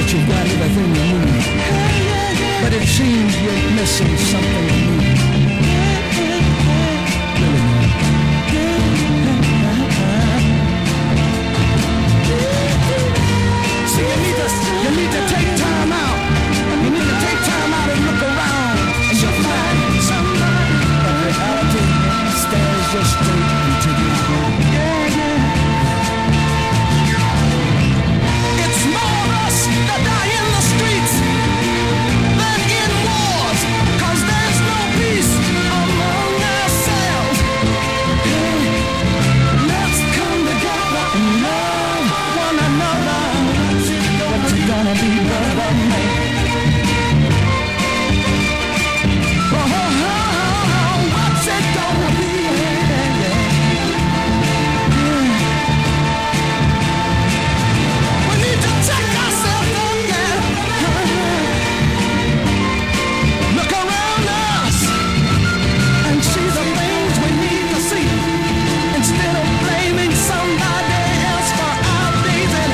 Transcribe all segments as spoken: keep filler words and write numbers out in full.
that you've got everything you need, but it seems you're missing something new. Really, man. See, you need to, you need to take time out. You need to take time out and look around, and you'll find somebody. But reality stares you straight into your home. Yeah, yeah. It's more of us that die in the streets than in wars, 'cause there's no peace among ourselves. Hey, let's come together and love one another. What's it gonna be, brother, man? Oh, oh, oh, what's it gonna be? Yeah, yeah. We need to check ourselves up, yeah. Look around us and see the things we need to see, instead of blaming somebody else for our days and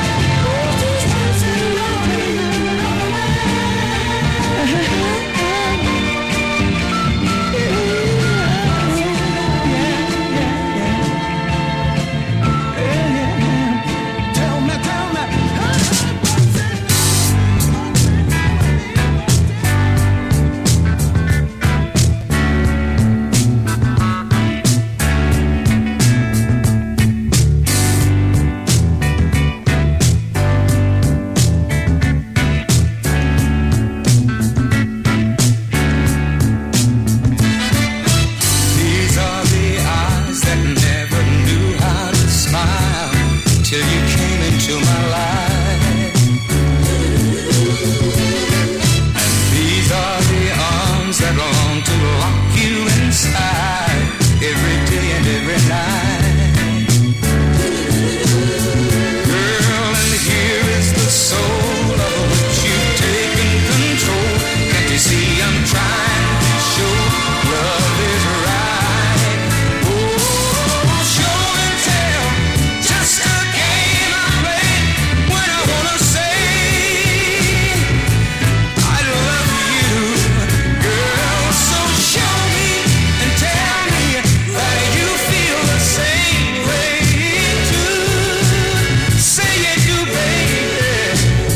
tell me, tell me. These are the eyes that never knew how to smile till you came into my life. And these are the arms that long to lock you inside every day and every night. Girl, and here is the soul of which you've taken control. Can't you see I'm trying to show love is right? Oh, show and tell, just a game I play when I wanna say I love you, girl. So show me and tell me that you feel the same way too. Say you do, baby.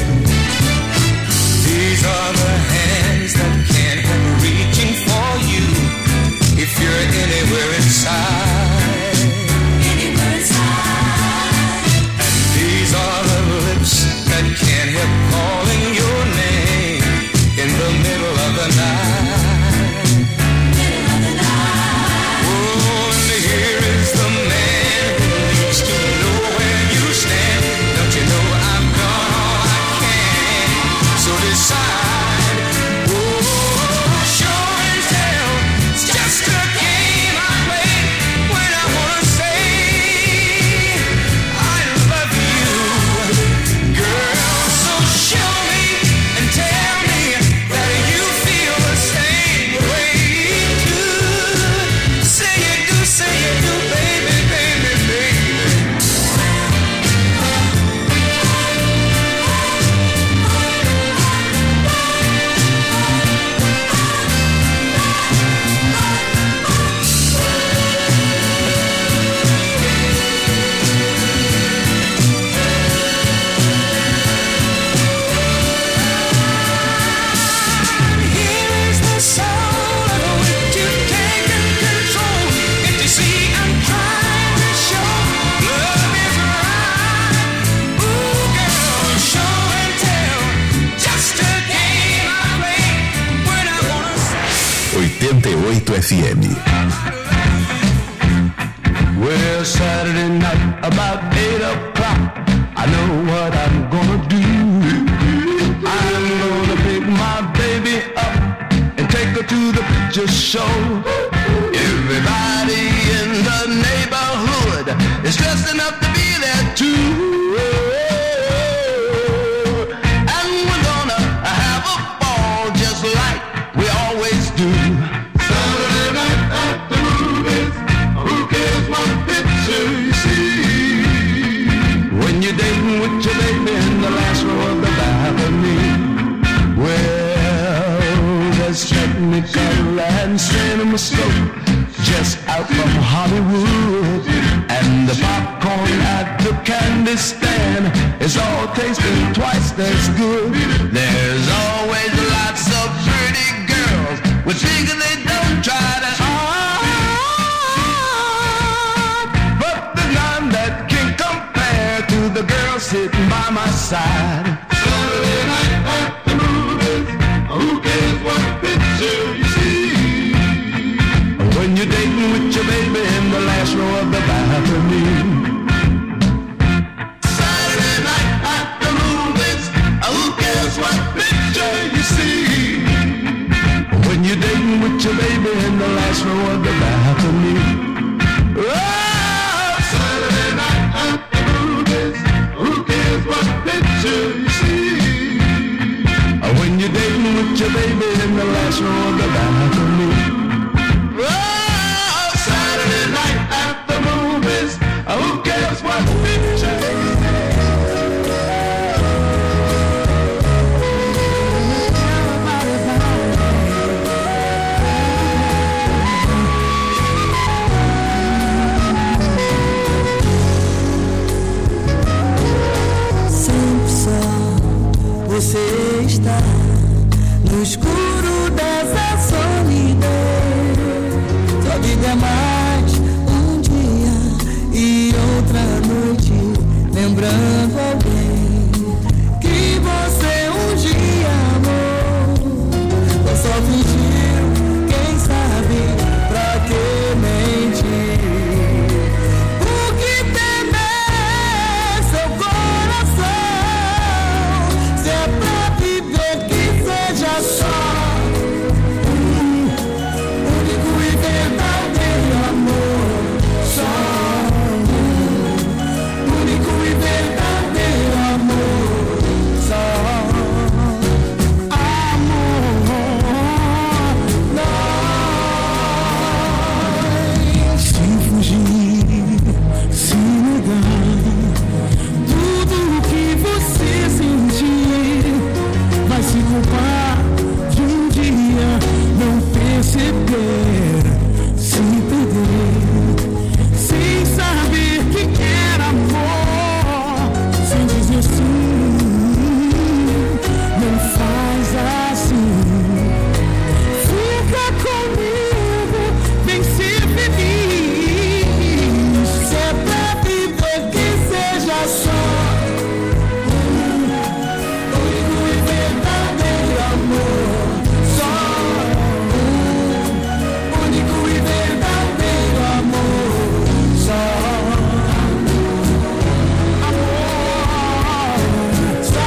These are the hands that can't help reaching for you if you're anywhere inside. Anywhere inside. And these are the lips that can't help calling your name in the middle of the night. Middle of the night. Oh, and here is the man who needs to know where you stand. Don't you know I've done all I can? So decide. Oh, show and tell. It's just a game I play when I wanna say I love you, girl. So show me and tell me that you feel the same way too. Say you do, say you do, baby, baby, baby. Here is the soul of which you've taken control. If you see I'm trying to show love is right. Ooh, girl, show and tell. Just a game I play when I wanna say. oitenta e oito F M. Well, Saturday night about eight o'clock, I know what I'm gonna do. I'm gonna pick my baby up and take her to the picture show. Everybody in the neighborhood is dressing up to be there too. And we're gonna have a ball just like we always do. Saturday night at the movies, who cares what picture you see? When you're dating with your baby in the last row of the balcony. just out from Hollywood. And the popcorn at the candy stand is all tasting twice as good. There's always lots of pretty girls with things they don't try to hide. But there's none that can compare to the girl sitting by my side. Saturday night at the movies, who cares what picture you see? When you're dating with your baby in the last row of the balcony. Saturday night at the movies, who cares what picture you see? When you're dating with your baby in the last row of the balcony. Oh, Saturday night at the movies, who cares what picture you see? When you're dating with your baby in the last row of the balcony. Oh, Saturday night at the movies, who cares what picture? Sempre só você está no escuro dessa solidão. Sua vida é mais um dia e outra noite, lembrando alguém que você um dia amou. Ou só fingiu, quem sabe, pra que mentir? O que temer seu coração? Se é pra viver, que seja só único e verdadeiro amor. Só único e verdadeiro amor. Só amor. Nós se fugir, se negar, tudo o que você sentir vai se culpar de um dia não perceber, se perder, sem saber que quer amor, sem dizer sim, não faz assim. Fica comigo, vem ser feliz. Se é pra viver, que seja só único e verdadeiro amor. Só único e verdadeiro amor. Só amor. Só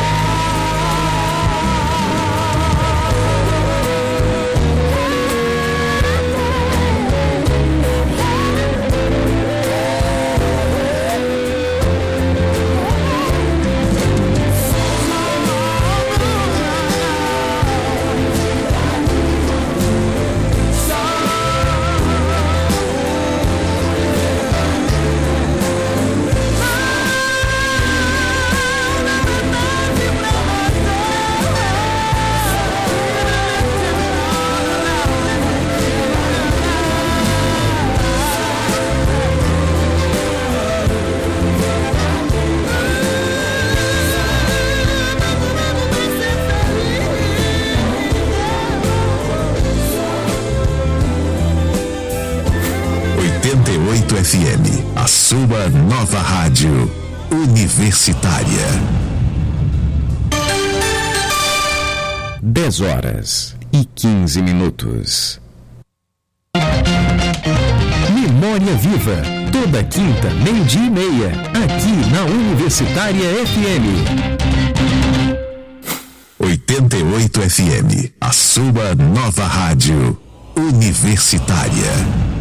oitenta e oito F M, a sua nova rádio universitária. dez horas e quinze minutos. Memória Viva, toda quinta, meio-dia e meia, aqui na Universitária F M. oitenta e oito F M, a sua nova rádio universitária.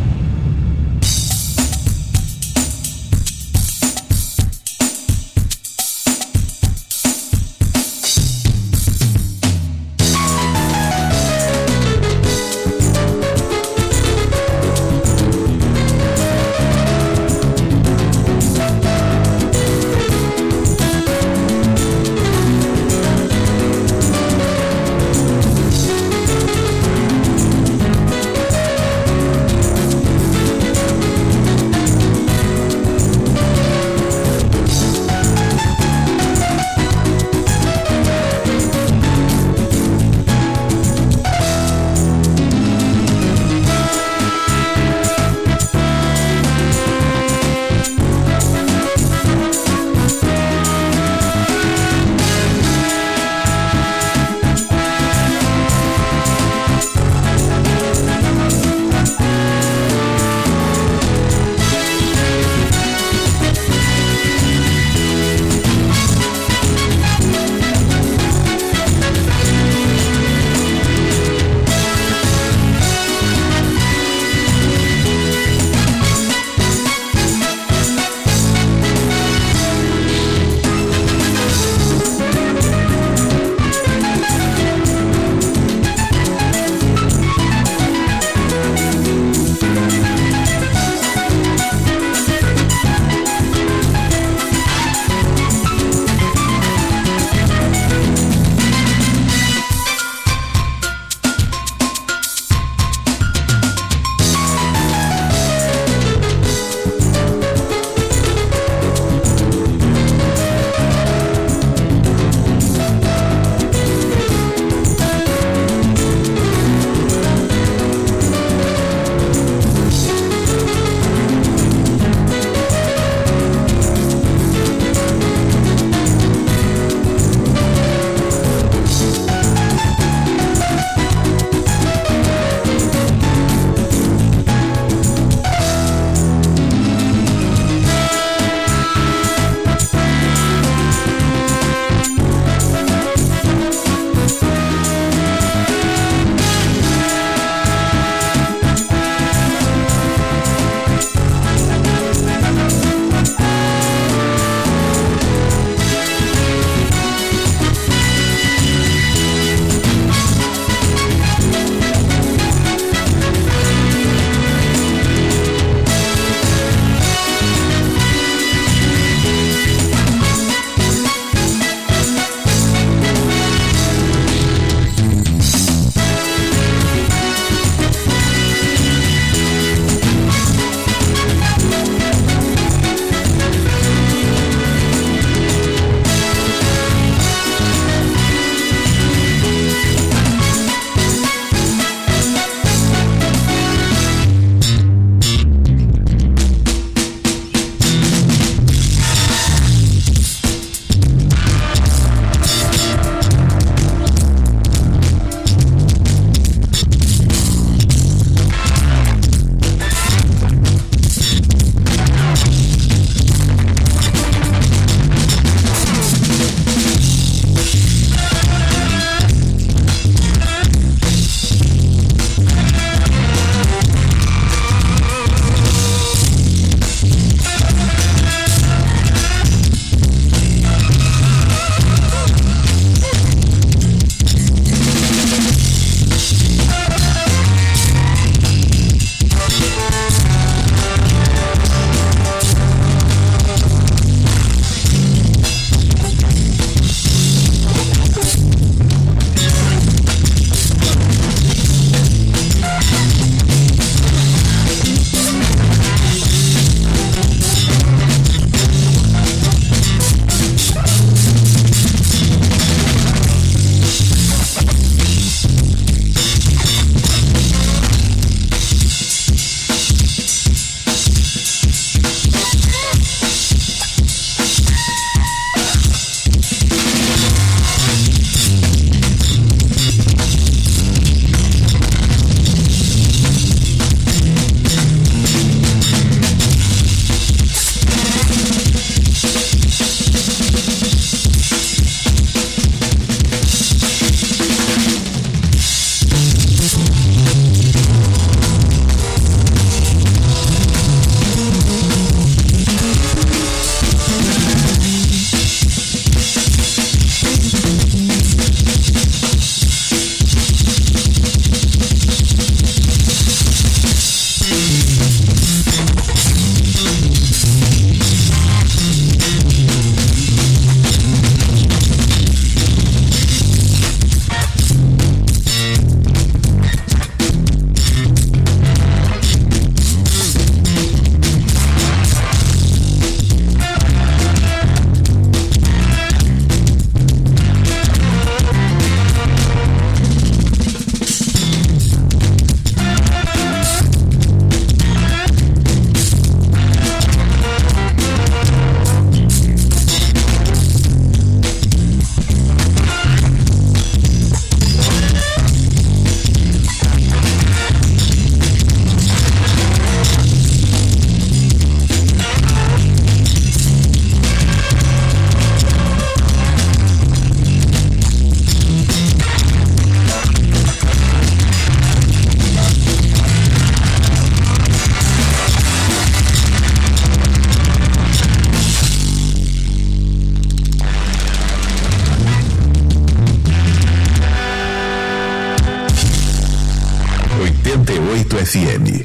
noventa e oito F M.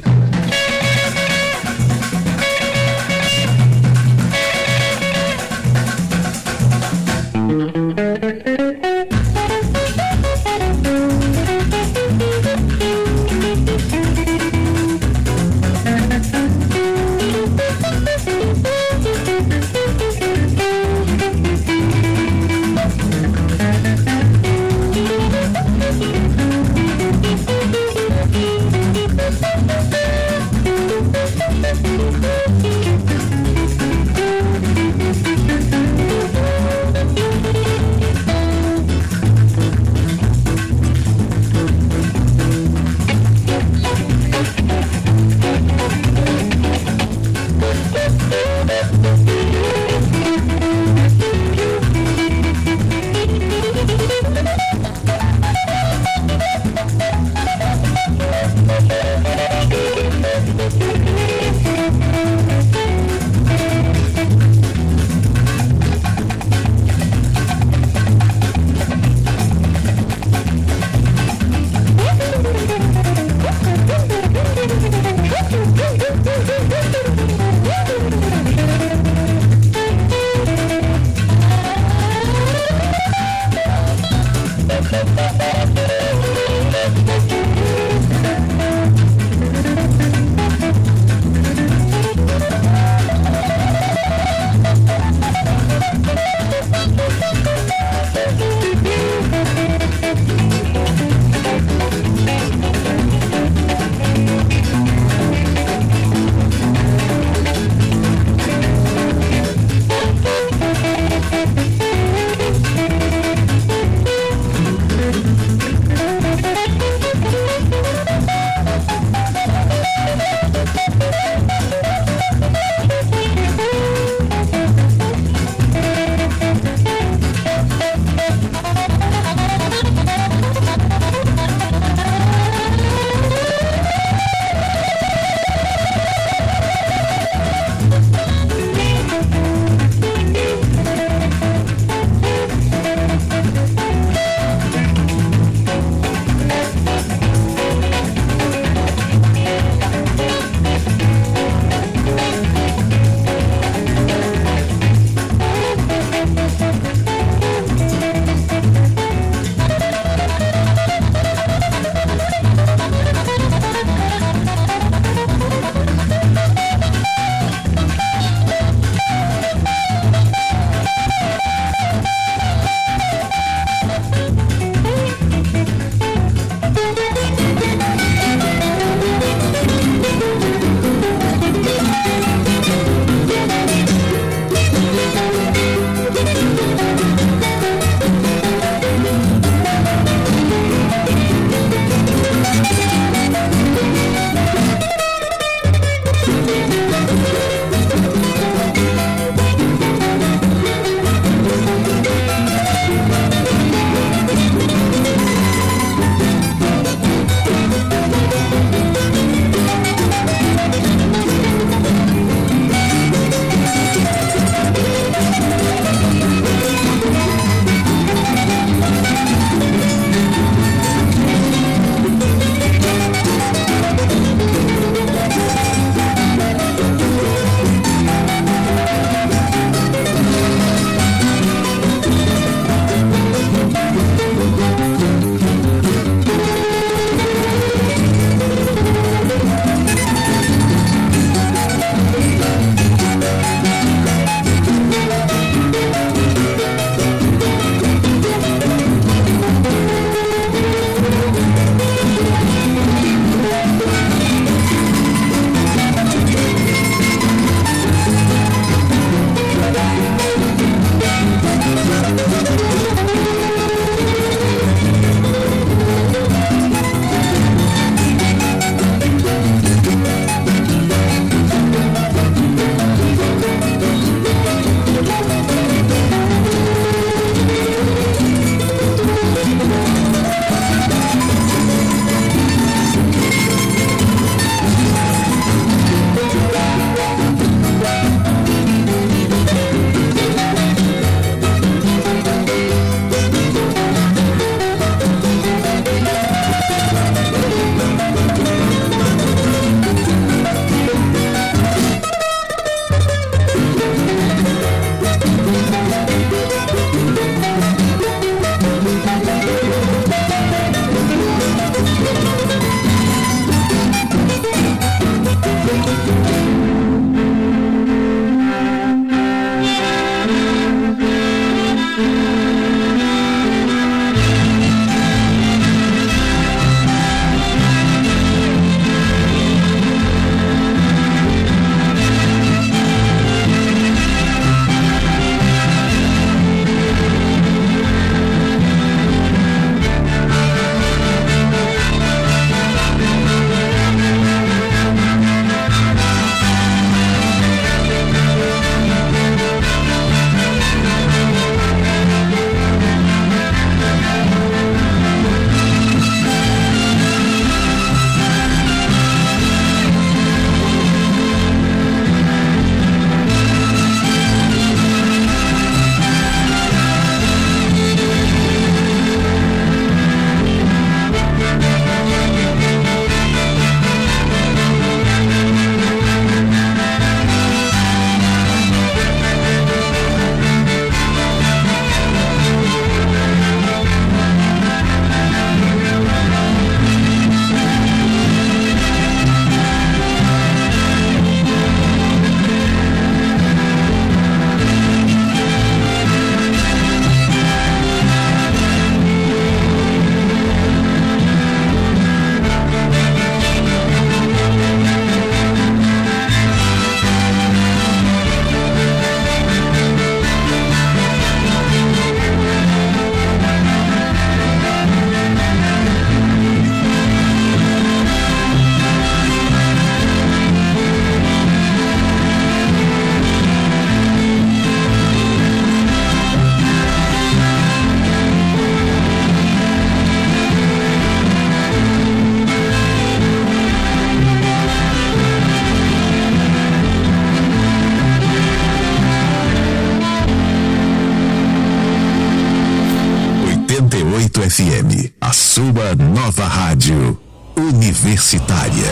oito F M, a sua nova rádio universitária.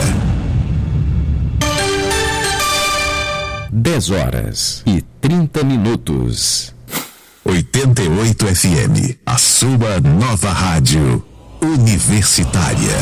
dez horas e trinta minutos. oitenta e oito F M, a sua nova rádio universitária.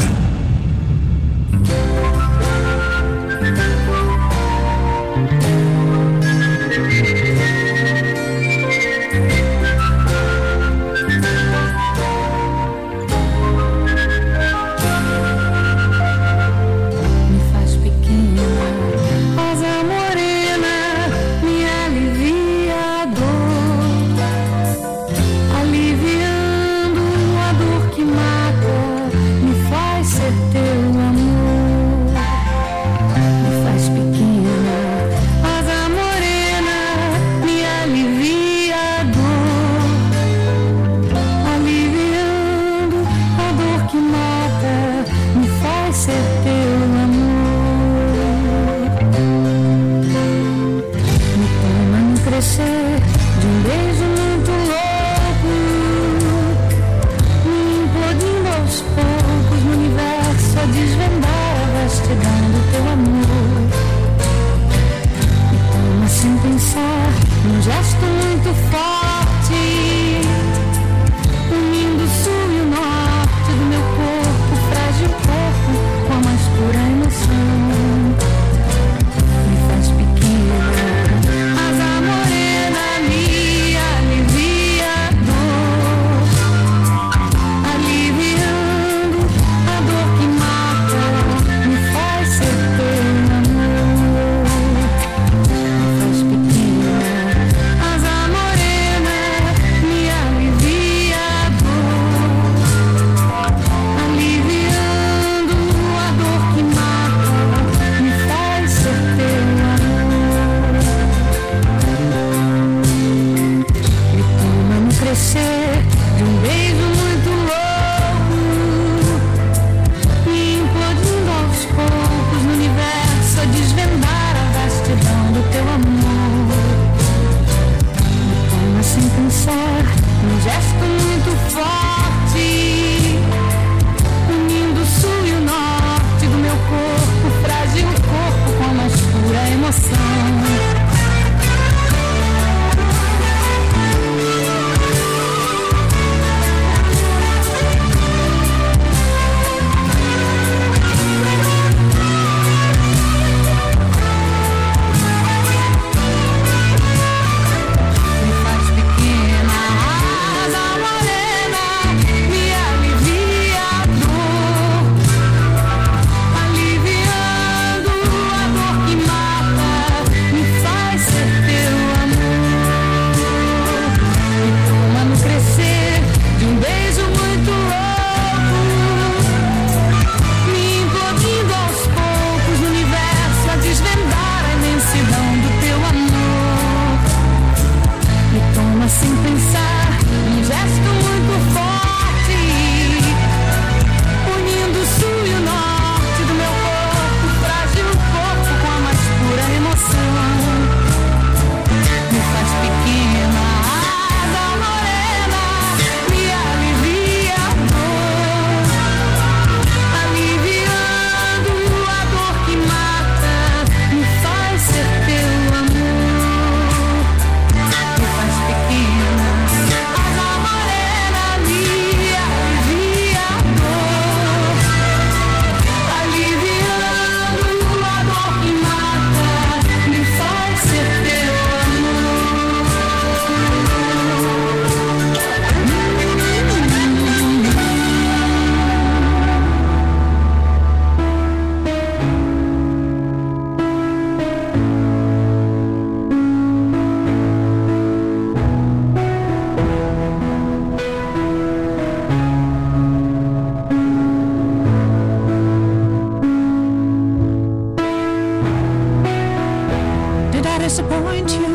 disappoint you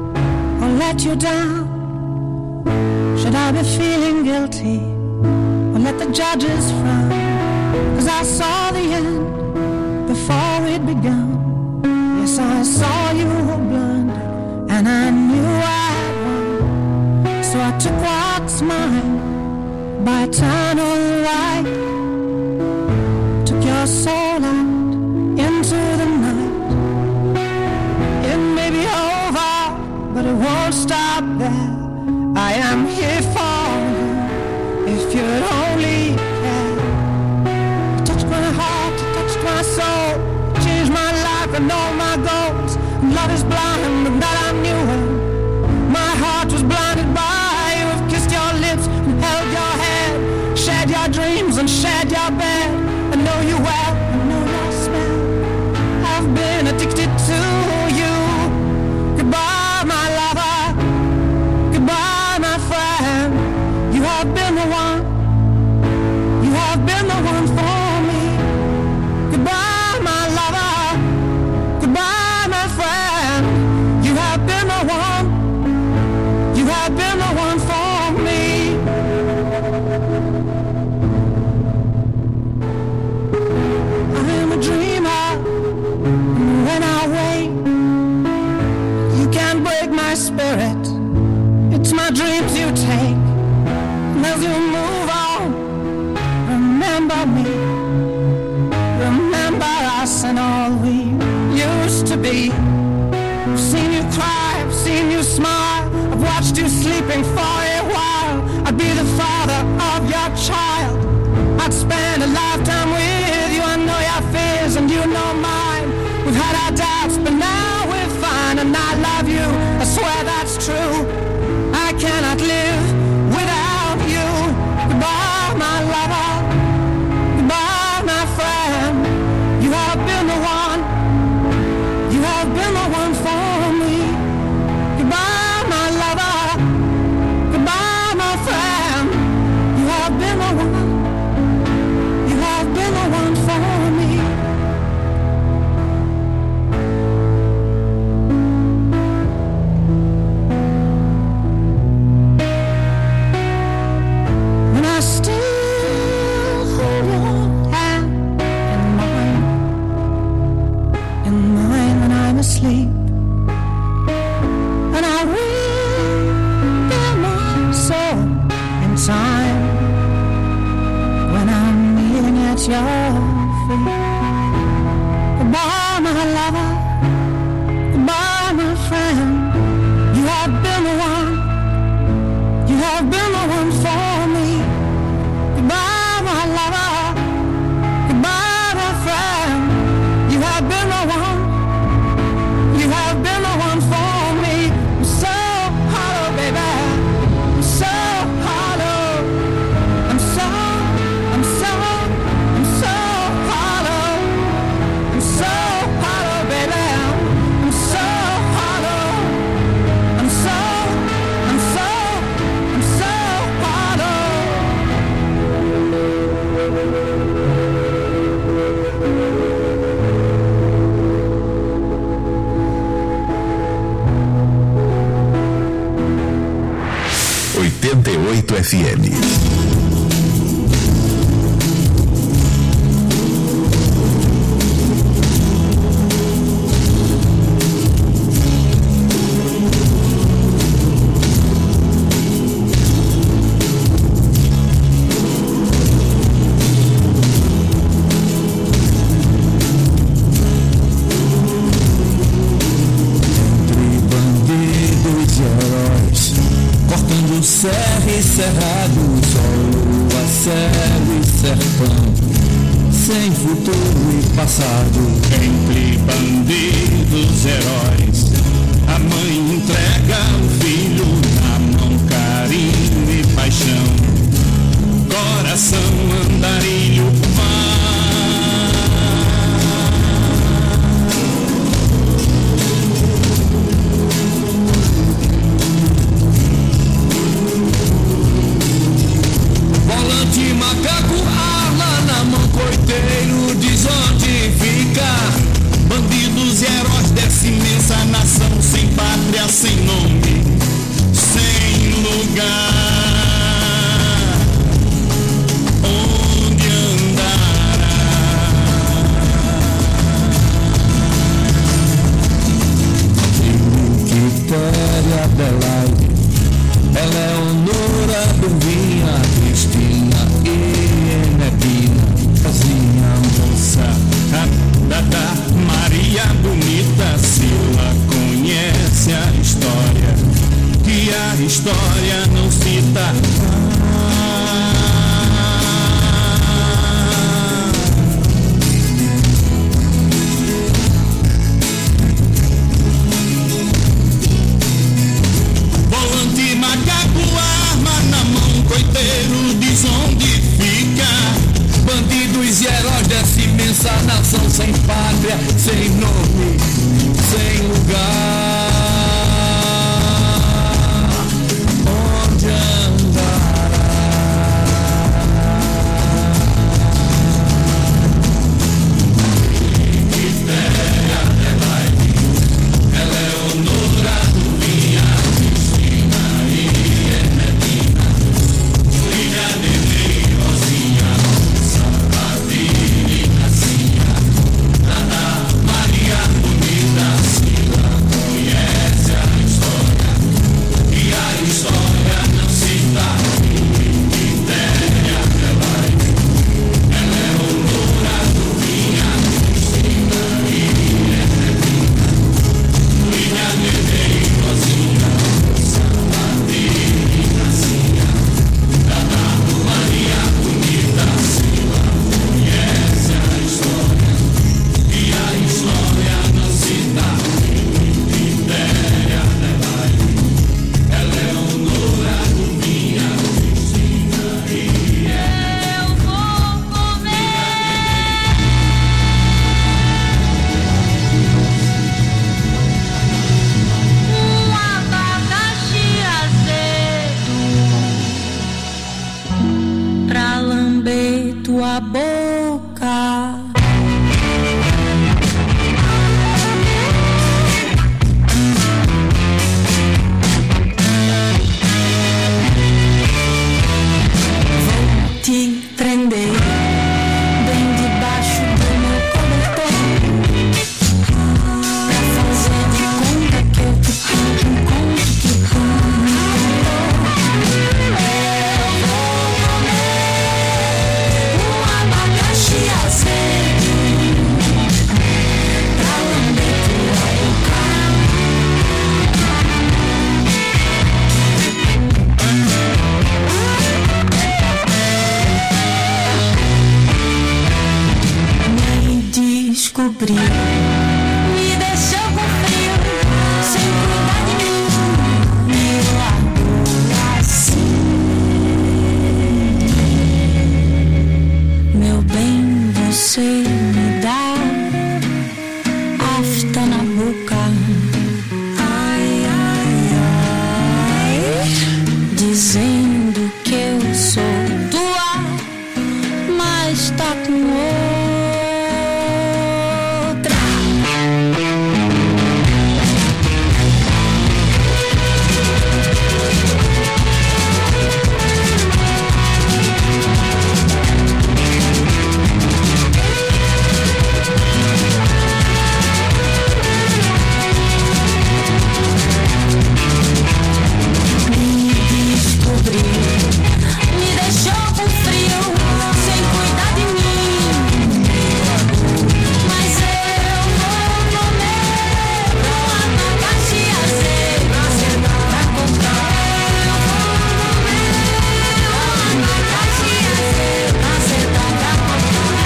or let you down? Should I be feeling guilty or let the judges frown? 'Cause I saw the end before it began. Yes, I saw you were blind and I knew I had won. So I took what's mine, by eternal light. Took your soul out into the night. It may be over, but it won't stop there. I am here for you, if you'd only care. You touched my heart, you touched my soul, changed my life and all my goals. And love is blind, and that I knew it. My heart was blinded by you. Have kissed your lips and held your head, shared your dreams and shared your bed. I know you well, I know your smell. I've been addicted to you. Goodbye, my lover. Goodbye, my friend. You have been the one. You have been the one for me. Goodbye, my lover. Goodbye, my friend. You have been the one. You have been the one for me. I am a dreamer, and when I wake, you can't break my spirit. It's my dreams you take, and as you move on, remember me. Remember us and all we used to be. I've seen you cry, I've seen you smile, I've watched you sleeping for a while. I'd be the father of your child. I'd spend a lifetime with you. I know your fears and you know mine. We've had our doubts, but now we're fine. And I love you, I swear that's true. I cannot live without you. Goodbye, my lover. Goodbye, my friend. You have been the one. You have been the one for me. Goodbye, my lover. Goodbye, my friend. You have been the one. You have been the one for me. When I still hold your hand in mine, in mine when I'm asleep, and I will bear my soul in time when I'm kneeling at your feet. Goodbye, my lover. Goodbye, my friend. You have been the one. You have been the one for me. Goodbye, my lover. Goodbye, my friend. You have been the one. You have been the one for me. I'm so hollow, baby. I'm so hollow. I'm so, I'm so, I'm so hollow. I'm so hollow, baby. I'm so hollow. I'm so, I'm so, I'm so hollow. oitenta e oito F M. Bandidos e heróis, cortando serra e cerrado, sol, lua, céu e sertão, sem futuro e passado. Entre bandidos e heróis, a mãe entrega o filho na mão, carinho e paixão, coração, andarilho, mar. Volante, macaco, arma na mão, coiteiro, diz onde fica. Bandidos e heróis dessa imensa nação, sem pátria, sem nome, sem lugar. Onde nação, sem pátria, sem nome, sem lugar. Onde andará? Mitéria Adelaide, Eleonora Duvinha, Cristina e Ernestina, Julia Nenê, Rosinha, Salvadine, Cassinha, Nana Maria Bonita, Sila conhece a história, e a história não cita. Mitéria Adelaide, Eleonora Duvinha, Cristina e Ernestina, Julia Nenê, Rosinha, Salvadine, Cassinha, Nana Maria Bonita, Sila conhece a história, e a história não cita. Mitéria Adelaide, Eleonora Duvinha, Cristina e Eu vou comer um abacaxi azedo pra lamber tua boca. Vou te prender bem debaixo do meu cobertor pra fazer de conta que eu te conto um conto que tu me contou. Eu vou comer um abacaxi azedo pra lamber tua boca. Me descobriu, me deixou com frio, sem cuidar de mim, me largou assim. Meu bem, você me dá afta na boca. Ai, ai, ai, dizendo que eu sou tua, mas tá com outra. Me descobriu, me deixou com frio, sem cuidar de mim. Mas eu vou comer um abacaxi azedo pra contar. Eu vou comer um abacaxi azedo pra contar.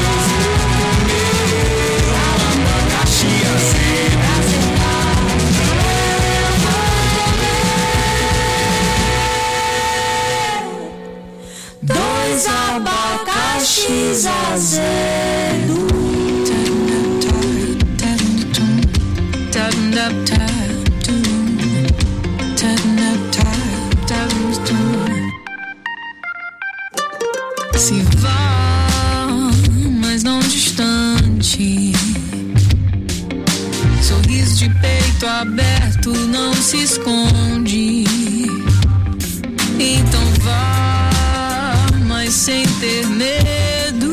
abacaxi azedo. Dois abacaxis azedo. Se vá, mas não distante. Sorriso de peito aberto não se esconde. Então vá, mas sem ter medo.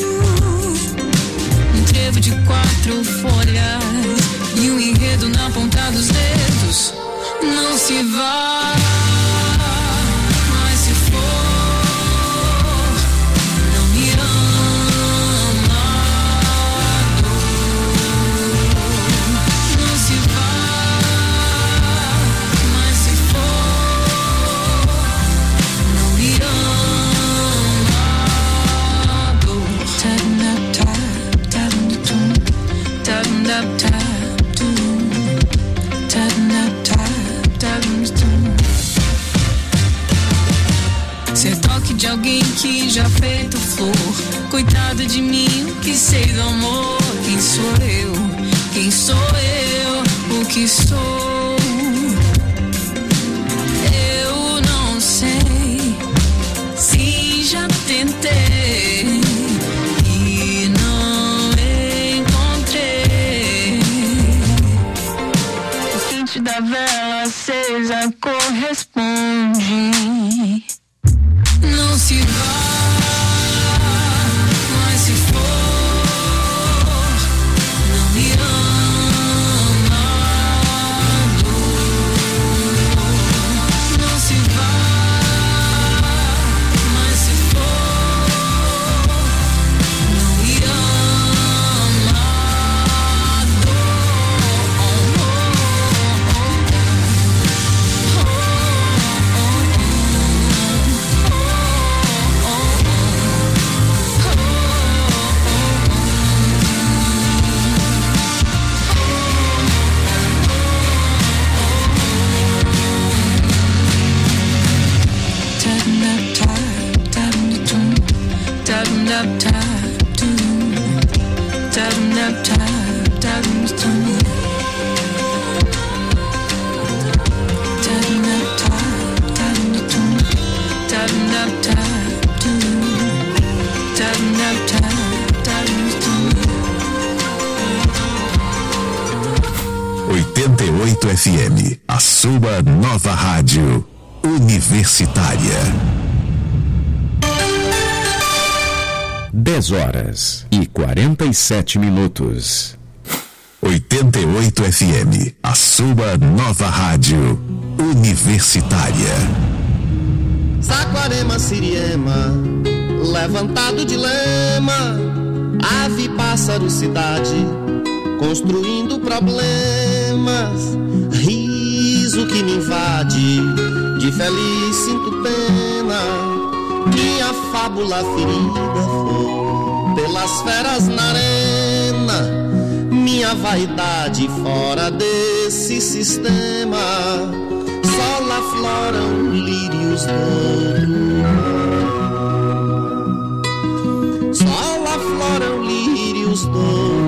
Um trevo de quatro folhas e um enredo na ponta dos dedos. Não se vá, mas se for, não me ama. Não se vá, mas se for, não me ama. Tap tap tap tum, tap tap tap tum, tap tap tap tum. feito flor. Coitado de mim, que sei do amor. Quem sou eu? Quem sou eu? O que sou? Eu não sei. Se já tentei e não encontrei. O quente da vela acesa corresponde. Não se vá, mas se for, não me ama. Não se vá, mas se for, não me ama. oitenta e oito F M, a sua nova rádio universitária. dez horas e quarenta e sete minutos. oitenta e oito F M, a sua nova rádio universitária. Saquarema, Siriema, levantado de lema, ave, pássaro, cidade, construindo problemas, riso que me invade, de feliz sinto pena, minha fábula ferida foi pelas feras na arena, minha vaidade fora desse sistema, só lá floram lírios do outro, só lá floram lírios do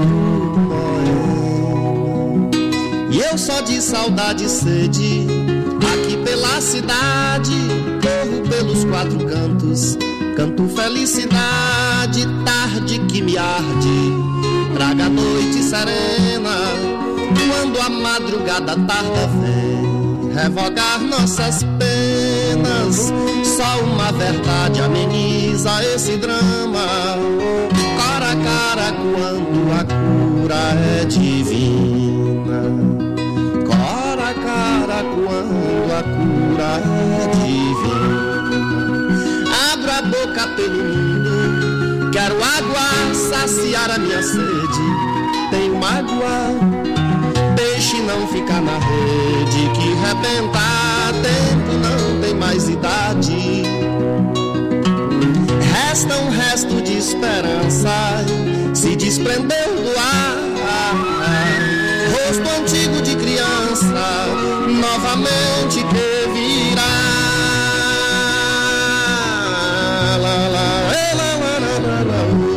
outro. E eu só de saudade e sede, aqui pela cidade, corro pelos quatro cantos, canto felicidade, tarde que me arde, traga a noite serena, quando a madrugada tarda vem revogar nossas penas, só uma verdade ameniza esse drama, cara a cara quando a cura é divina, cara a cara quando a cura é divina. Abro a boca pelo mundo, quero água, saciar a minha sede, tenho mágoa, deixe não ficar na rede, que rebentar tempo não tem mais idade. Resta um resto de esperança, se desprendeu do ar, rosto antigo de criança, novamente que virá. La, la, la, la, la, la, la.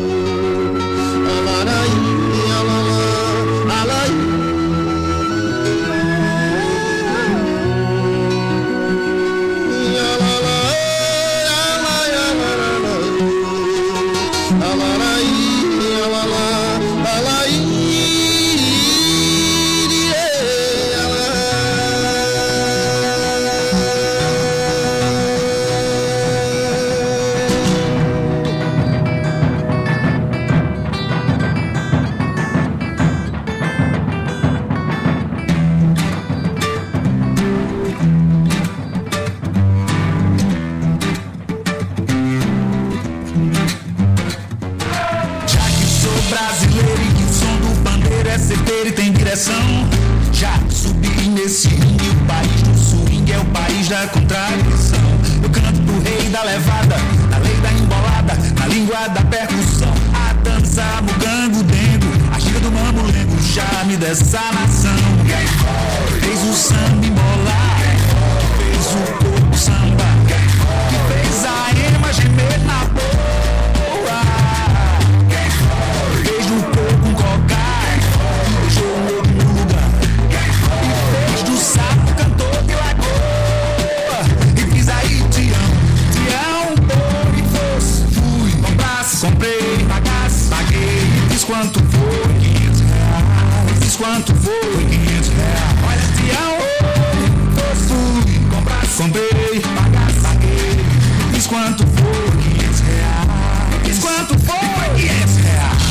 Já subi nesse ringue, o país do swing é o país da contradição. Eu canto pro rei da levada, na lei da embolada, na língua da percussão. A dança, mugango, dengo, a gira do mamulengo, o charme dessa nação. Quem foi? Fez o samba embolar, que fez o corpo samba, que fez a ema gemer na boca. comprei, pagasse, paguei, diz quanto foi, quinhentos reais, diz quanto foi, quinhentos reais. Olha, tião, eu fui, comprasse, comprei, pagasse, paguei, diz quanto foi, quinhentos reais, diz quanto foi, quinhentos reais.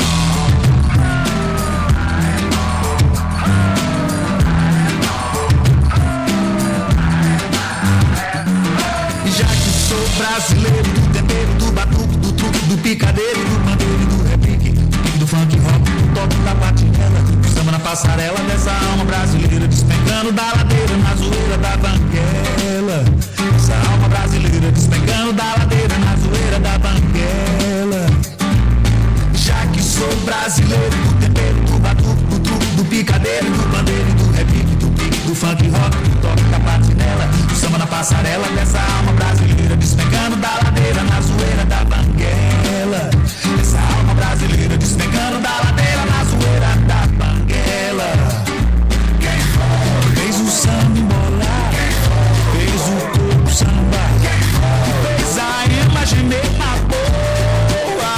Já que sou brasileiro, do tempero, do batuque, do truque, do picadeiro, do pandeiro, do repique, do funk rock, do toque da patinela, do samba na passarela dessa alma brasileira, despencando da ladeira na zoeira da banguela. Essa alma brasileira despencando da ladeira na zoeira da banguela. Já que sou brasileiro, do tempero, do batuque, do truque, do picadeiro, do pandeiro, do repique, do pique, do funk rock, do toque da patinela, do samba na passarela dessa alma brasileira, despencando da ladeira na zoeira da banguela. Essa alma brasileira despencando da ladeira na zoeira da banguela. Quem foi? Fez o samba embolar, fez o corpo samba, fez a imagem meio na boa,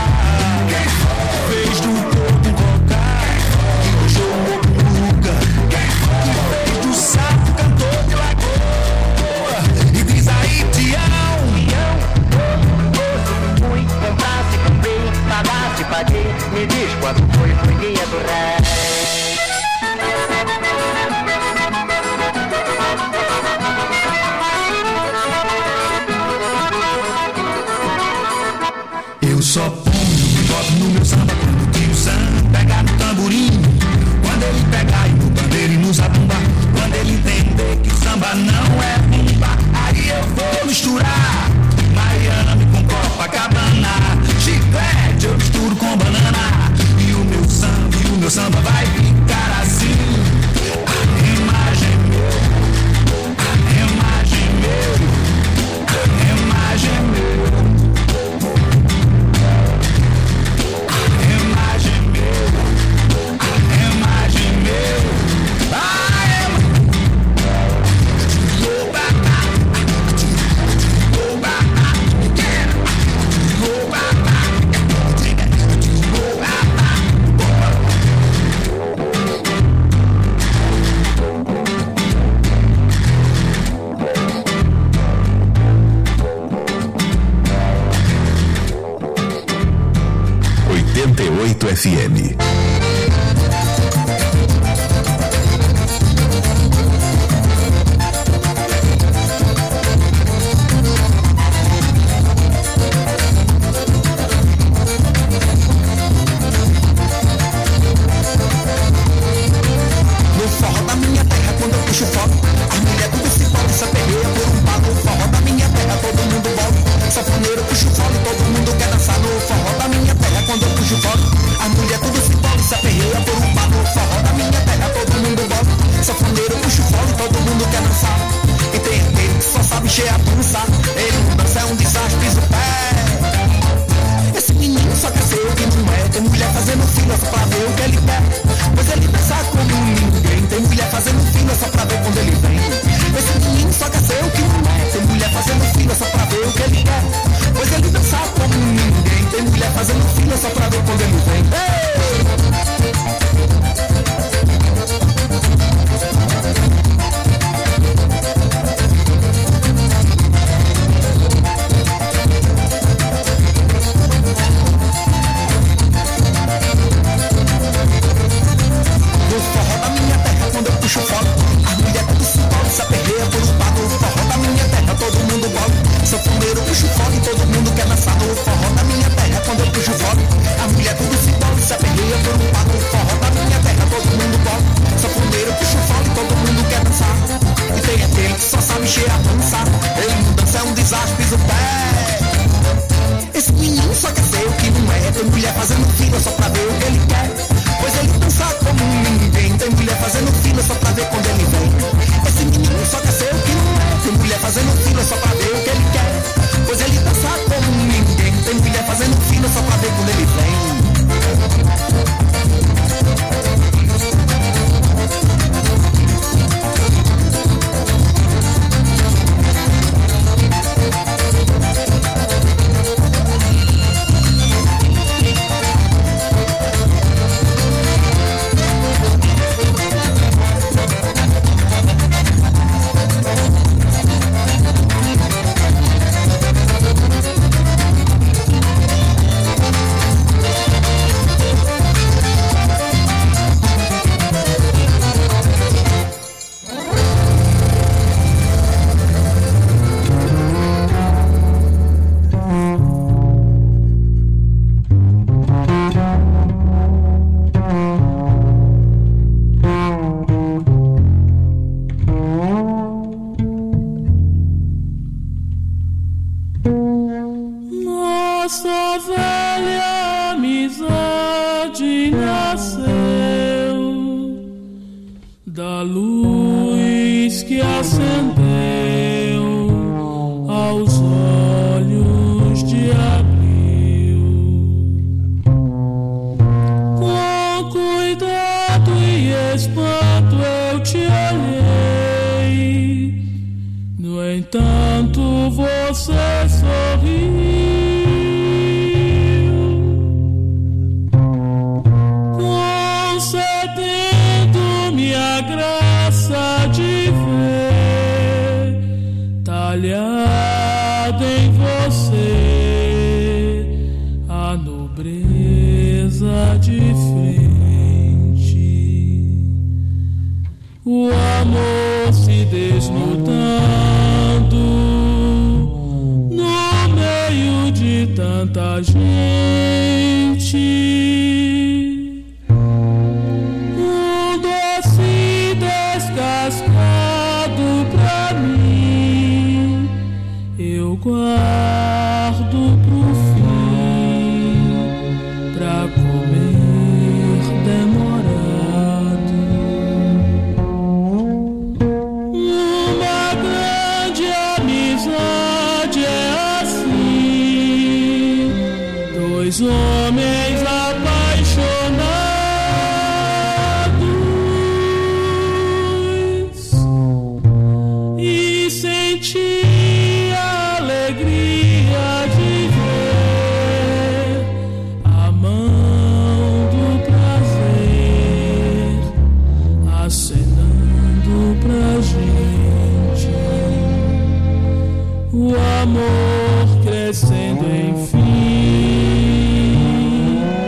fez do corpo um cocar, que deixou o corpo nuca, fez do sapo cantor de lagoa. E diz aí, tião, fui, comprasse, comprei, pagasse, paguei, me diz quanto foi, foi quinhentos reais. Eu só ponho o boto no meu samba quando o tio Sam pega no tamborim. Quando ele pegar e no bandeira e no zabumba, quando ele entender que o samba não é bumba, aí eu vou misturar Miami com Copacabana, chiclete eu misturo com banana, e o meu samba, e o meu samba vai ficar assim. A imagem meu, a imagem meu, a imagem meu. oitenta e oito F M. No forró da minha terra, quando eu puxo foto, as mulheres tudo se pode, se aperreia por um pago. No forró da minha terra, todo mundo volta. Sanfoneiro puxa o fole, todo mundo quer dançar. No forró da minha terra, quando eu puxo foto, as mulheres tudo se pode, se aperreia por um pago. No forró da minha terra, todo mundo volta. Sanfoneiro puxa o fole, todo mundo quer dançar. E tem aquele que só sabe encher a pança, ele não dança, é um desastre, pisa o pé. Esse menino só quer ser o que não é. Tem mulher fazendo fila só pra ver o que ele quer, pois ele dança como ninguém. Tem mulher fazendo fila só pra ver quando ele vem. Esse menino só quer ser o que não é. Tem mulher fazendo fila só pra ver o que ele quer, pois ele dança como ninguém. Tem mulher fazendo fila só pra ver quando ele vem. Ei! No forró da minha terra, quando eu puxo foto, as mulheres tudo se pode, se aperreia por um pago. No forró da minha terra, todo mundo volta. Sanfoneiro puxa o fole, todo mundo quer dançar. No forró da minha terra, quando eu puxo foto, as mulheres tudo se pode, se aperreia por um pago. No forró da minha terra, todo mundo volta. Sanfoneiro puxa o fole, todo mundo quer dançar. E tem aquele que só sabe encher a dança, ele não dança, é um desastre, pisa o pé. Esse menino só quer ser o que não é. Tem mulher fazendo fila só pra ver o que ele quer, pois ele dança como ninguém. Tem mulher fazendo fila só pra ver quando ele vem. Esse menino só quer ser o que não é. Tem mulher fazendo fila só pra ver o que ele quer, pois ele dança como ninguém. Tem mulher fazendo fila só pra ver quando ele vem. nossa velha amizade nasceu da luz que acendeu aos olhos de abril. Com cuidado e espanto eu te olhei, no entanto você sorriu. A graça de ver talhada em você a nobreza de frente, o amor se desnudando no meio de tanta gente. Descascado pra mim, eu guardo pro fim, pra comer demorado. Uma grande amizade é assim, dois homens apaixonados. Senti a alegria de ver a mão do prazer acenando pra gente, o amor crescendo enfim.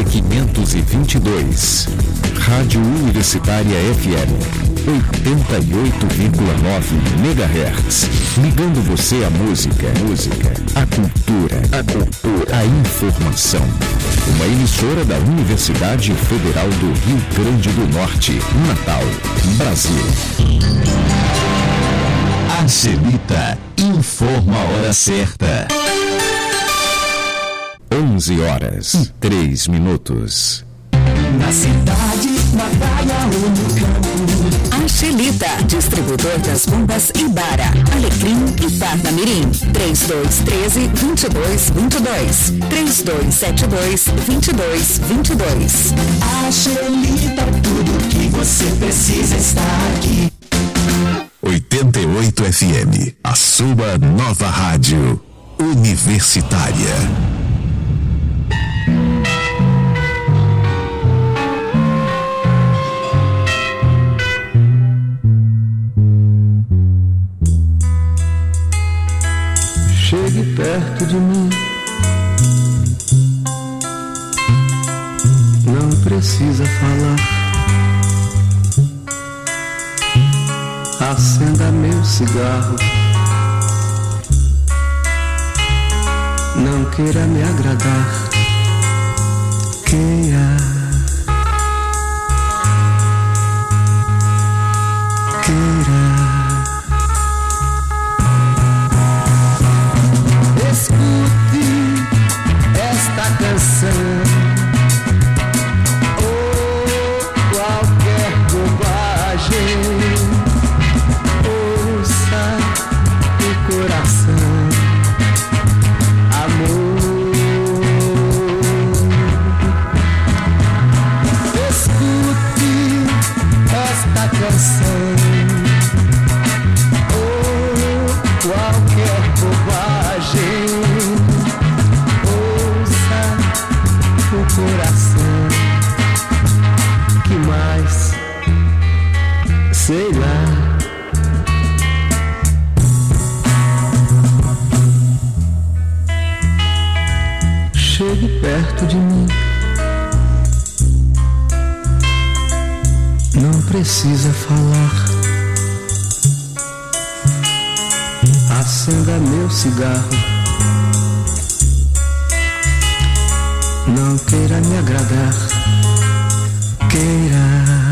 quinhentos e vinte e dois. Rádio Universitária F M, oitenta e oito vírgula nove megahertz. Ligando você à música, música, a cultura, a cultura, a informação. Uma emissora da Universidade Federal do Rio Grande do Norte, Natal, Brasil. Angelita informa a hora certa. onze horas e três minutos. Na cidade, na praia ou no campo. Angelita, distribuidor das bombas Ibara, Alecrim e Parnamirim. três dois um três, dois dois dois dois. três dois sete dois, dois dois dois dois. Angelita, tudo que você precisa está aqui. oitenta e oito F M, a sua nova rádio universitária. Chegue perto de mim, não precisa falar. Acenda meu cigarro, não queira me agradar. Queira, queira. Escute esta canção ou qualquer bobagem. Ouça o coração, amor. Escute esta canção ou qualquer bobagem. Coração, que mais? Sei lá. Chegue perto de mim, não precisa falar. Acenda meu cigarro, não queira me agradar. Queira.